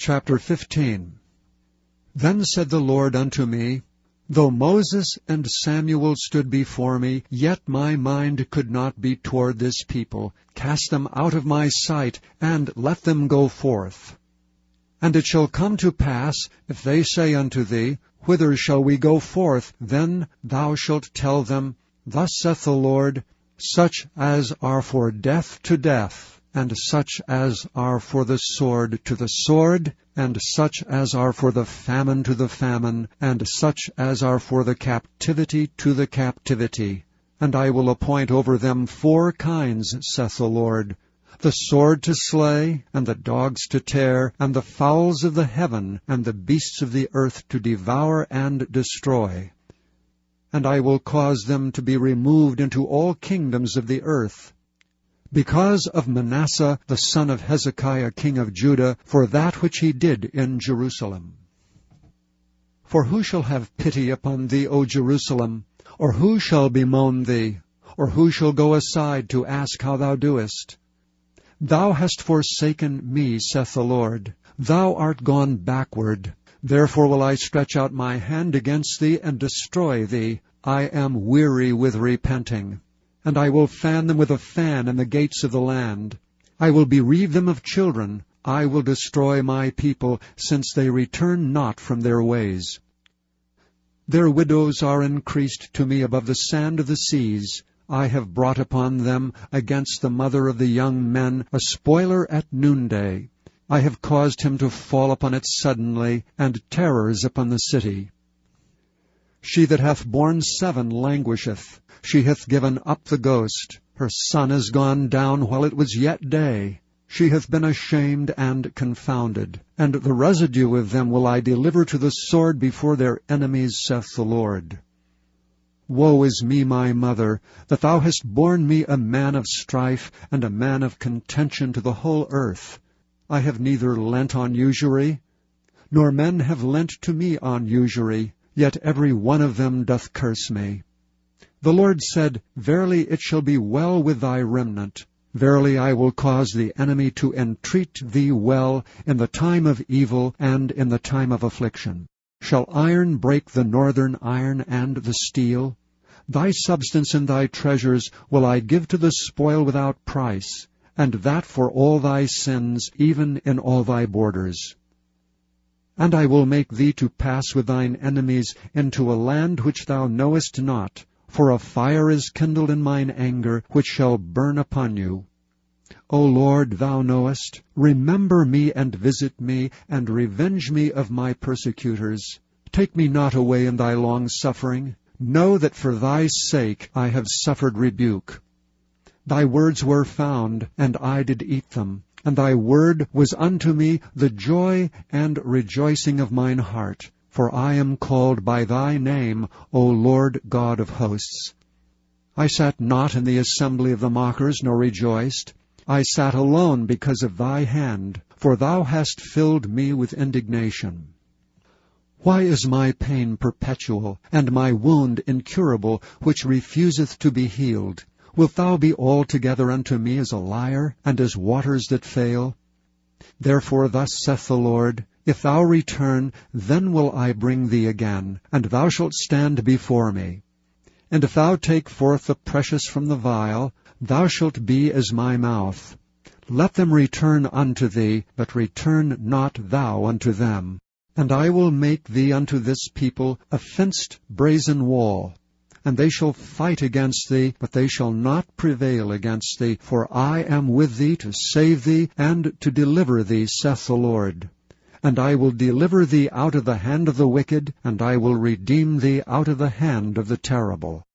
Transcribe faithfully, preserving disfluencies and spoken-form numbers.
Chapter fifteen. Then said the Lord unto me, Though Moses and Samuel stood before me, yet my mind could not be toward this people. Cast them out of my sight, and let them go forth. And it shall come to pass, if they say unto thee, Whither shall we go forth? Then thou shalt tell them, Thus saith the Lord, Such as are for death to death, and such as are for the sword to the sword, and such as are for the famine to the famine, and such as are for the captivity to the captivity. And I will appoint over them four kinds, saith the Lord, the sword to slay, and the dogs to tear, and the fowls of the heaven, and the beasts of the earth to devour and destroy. And I will cause them to be removed into all kingdoms of the earth, because of Manasseh the son of Hezekiah king of Judah, for that which he did in Jerusalem. For who shall have pity upon thee, O Jerusalem? Or who shall bemoan thee? Or who shall go aside to ask how thou doest? Thou hast forsaken me, saith the Lord. Thou art gone backward. Therefore will I stretch out my hand against thee, and destroy thee. I am weary with repenting. And I will fan them with a fan in the gates of the land. I will bereave them of children. I will destroy my people, since they return not from their ways. Their widows are increased to me above the sand of the seas. I have brought upon them against the mother of the young men a spoiler at noonday. I have caused him to fall upon it suddenly, and terrors upon the city. She that hath borne seven languisheth. She hath given up the ghost. Her son is gone down while it was yet day. She hath been ashamed and confounded. And the residue of them will I deliver to the sword before their enemies, saith the Lord. Woe is me, my mother, that thou hast borne me a man of strife, and a man of contention to the whole earth. I have neither lent on usury, nor men have lent to me on usury, yet every one of them doth curse me. The Lord said, Verily it shall be well with thy remnant. Verily I will cause the enemy to entreat thee well in the time of evil and in the time of affliction. Shall iron break the northern iron and the steel? Thy substance and thy treasures will I give to the spoil without price, and that for all thy sins, even in all thy borders. And I will make thee to pass with thine enemies into a land which thou knowest not, for a fire is kindled in mine anger, which shall burn upon you. O Lord, thou knowest. Remember me and visit me, and revenge me of my persecutors. Take me not away in thy long suffering. Know that for thy sake I have suffered rebuke. Thy words were found, and I did eat them, and thy word was unto me the joy and rejoicing of mine heart. For I am called by thy name, O Lord God of hosts. I sat not in the assembly of the mockers, nor rejoiced. I sat alone because of thy hand, for thou hast filled me with indignation. Why is my pain perpetual, and my wound incurable, which refuseth to be healed? Wilt thou be altogether unto me as a liar, and as waters that fail? Therefore thus saith the Lord, If thou return, then will I bring thee again, and thou shalt stand before me. And if thou take forth the precious from the vile, thou shalt be as my mouth. Let them return unto thee, but return not thou unto them. And I will make thee unto this people a fenced brazen wall. And they shall fight against thee, but they shall not prevail against thee. For I am with thee to save thee, and to deliver thee, saith the Lord. And I will deliver thee out of the hand of the wicked, and I will redeem thee out of the hand of the terrible.